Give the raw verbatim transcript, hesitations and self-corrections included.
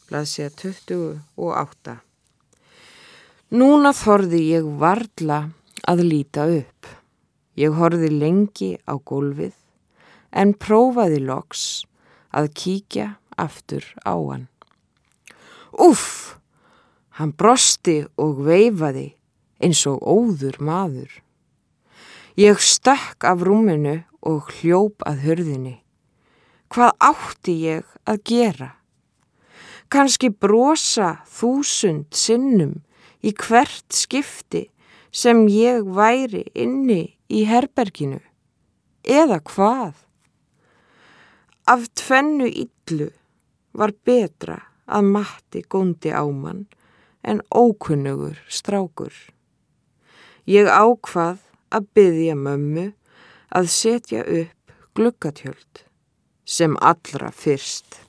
blaðsíða tuttugu og átta. Núna þorði ég varla að líta upp. Ég horfði lengi á gólfið en prófaði loks að kíkja aftur á hann. Úff! Hann brosti og veifaði eins og óður maður. Ég stökk af rúminu og hljóp að hurðinni. Hvað átti ég að gera? Kannski brosa þúsund sinnum í hvert skipti sem ég væri inni í herberginu. Eða hvað? Af tvennu illu var betra að Matti góndi á mann en ókunnugur strákur. Ég ákvað að biðja mömmu að setja upp gluggatjöld sem allra fyrst.